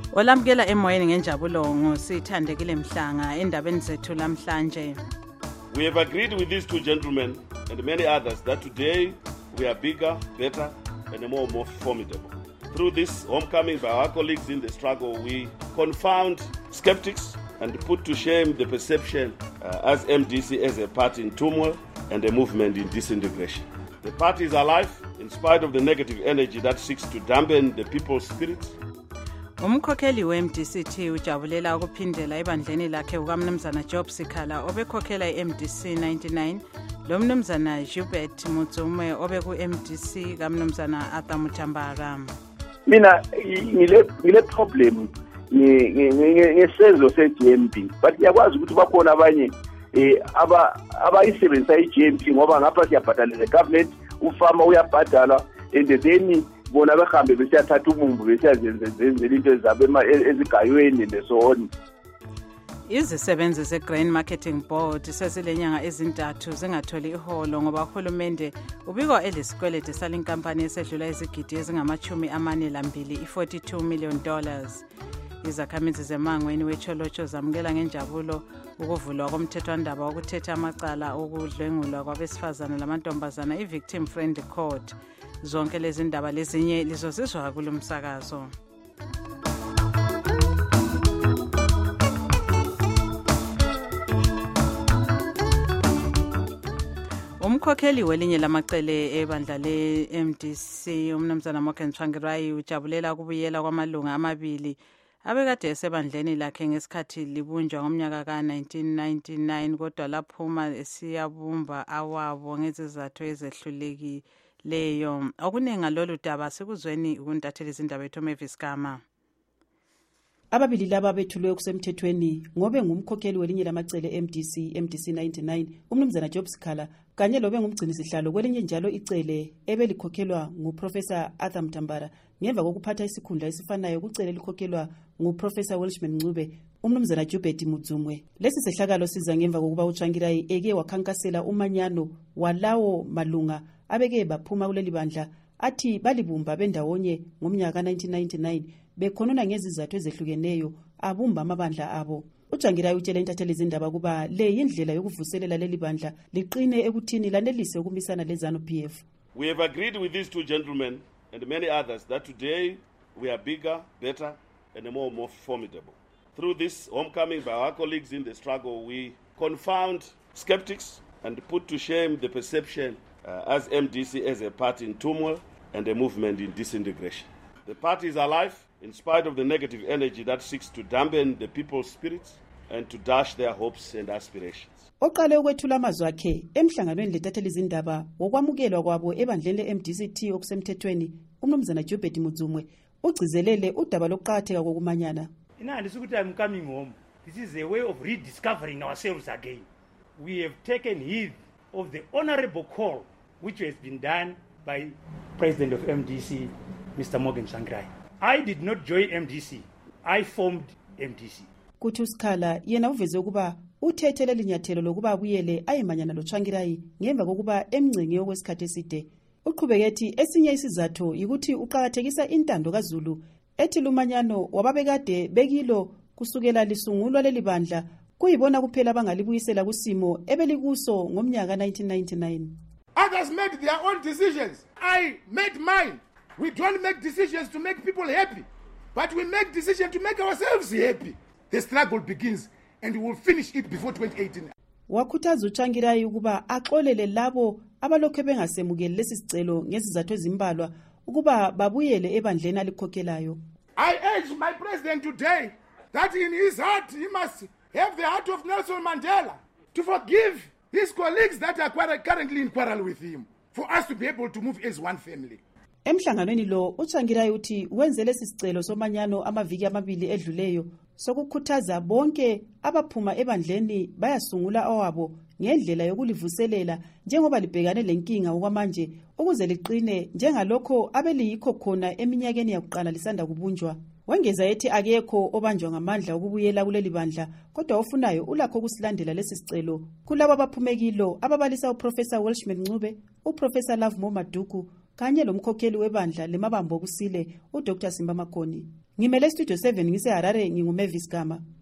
Olamukela emoyeni ngenjabulo ngosithandekile Mhlanga endabeni zethu lamhlanje. We have agreed with these two gentlemen and many others that today we are bigger, better, and more formidable. Through this homecoming by our colleagues in the struggle, we confound skeptics and put to shame the perception as MDC as a party in turmoil and a movement in disintegration. The party is alive in spite of the negative energy that seeks to dampen the people's spirits. Umkhokheli we-MDC ujabulela ukuphindela ebandleni lakhe ukamnumzana Job Sikhala obekhokhela i-MDC 99 lo mnumzana Jubert Mutsume obeku-MDC kamnumzana Arthur Mutambara. Mina ngile problem ngesenzo se-GMP but yakwazi ukuthi bakhona abanye abayisebenzisa i-GMP ngoba ngapha siyabhadalela government ufama uyabhadala and then bona behambe besiyathatha umumbu besiyazenzela into ezabo ezigayweni neso on. Izisebenzi ze-Grain Marketing Board sesilenyanga ezintathu zingatholi iholo ngoba uhulumende ubikwa elesikweleti salenkampani esedlula izigidi ezingama-42 $42 million. Izakhamizi zemangweni wecholocho zamukela ngenjabulo ukuvulwa komthethwandaba wokuthetha amacala okudlwengulwa kwabesifazane lamantombazana i-Victim Friendly Court. Zonke lezi ndaba lezinye lizozizwa kulo msakazo. Umkhokheli welinye lamacele ebandla le-MDC umnumzana Morgan Tsvangirai ujabulela ukubuyela kwamalunga amabili abekade esebandleni lakhe ngesikhathi libunjwa ngomnyaka ka-1999 kodwa laphuma esiyabumba awabo ngezizathu ezehlulekileyo. Okuningi lolu daba sikuzweni ukuntathela izindaba ethu Mavis Gama. Ababili laba bethulwe kusemthethweni ngobe ngumkhokheli welinye lamacele MDC 99 umnumzana Job Sikhala kanye lobe ngumgcinisihlalo kwelinye njalo icele ebelikhokhelwa nguProfessor Arthur Mutambara ngemva kokuphatha isikhundla esifanayo kucele likhokhelwa nguProfessor Welshman Mncube umnumzana Jubert Mutsume. Lesi sehlakalo siza ngemva kokuba uTsvangirai eke wakhankasela umanyano walawo malunga abeke baphuma kuleli bandla athi balibumba bendawonye ngomnyaka 1999 bekhonona ngezizathu ezehlukeneyo abumba amabandla abo. uTsvangirai utshela intatheli izindaba kuba le yindlela yokuvuselela leli bandla liqine ekuthini lanelise ukumisana leZANU-PF. We have agreed with these two gentlemen and many others that today we are bigger, better, and more formidable. Through this homecoming by our colleagues in the struggle, we confound skeptics and put to shame the perception as MDC as a party in turmoil and a movement in disintegration. The party is alive in spite of the negative energy that seeks to dampen the people's spirits and to dash their hopes and aspirations. Oqale ukwethula amazwi akhe emhlanganweni letatheli izindaba wokwamukelwa kwabo ebandleni le-MDC okusemthethweni umnumzana Jubert Mutsume ugcizelele udaba lokuqakatheka kokumanyana. Ukuthi I'm coming home. This is a way of rediscovering ourselves again. We have taken heed of the honorable call which has been done by President of MDC, Mr. Morgan Tsvangirai. I did not join MDC. I formed MDC. Kuthi uSikhala yena uveze ukuba uthethele linyathelo lokuba abuyele ayemanyana loTsvangirai ngemva kokuba emngcinge okwesikhathi eside. Uqhubeke ethi esinye isizathu ukuthi uqhakathekisa intando kaZulu ethi lumanyano wababekade bekilo kusukela lisungulwa leli bandla kuyibona kuphela bangalibuyisela kusimo ebelikuso ngomnyaka 1999. Others made their own decisions. I made mine. We don't make decisions to make people happy, but we make decisions to make ourselves happy. The struggle begins and we will finish it before 2018. Wakhuthaza uTsvangirai ukuba axolele labo abalokho bengasemukeli lesi sicelo ngezizathu ezimbalwa ukuba babuyele ebandleni alikhokhelayo. I urge my president today that in his heart he must have the heart of Nelson Mandela to forgive his colleagues that are currently in quarrel with him for us to be able to move as one family. Emhlanganweni lo uTsvangirai uthi wenze lesi sicelo somanyano amaviki amabili edluleyo sokukhuthaza bonke abaphuma ebandleni bayasungula awabo ngendlela yokulivuselela njengoba libhekane lenkinga okwamanje ukuze liqine njengalokho abeliyikho khona eminyakeni yakuqala lisanda kubunjwa. Wengeza ethi akekho obanjwa ngamandla ukubuyela kuleli bandla kodwa ofunayo ulakho ukusilandela lesi sicelo kulabo abaphumekilo ababalisa uProfessor Welshman Mncube, uProfessor Love Maduku kanye lomkhokheli webandla lemabambo okusile uDr Simba Makoni. ngimele studio 7 ngiseharare ngingumavis Gama.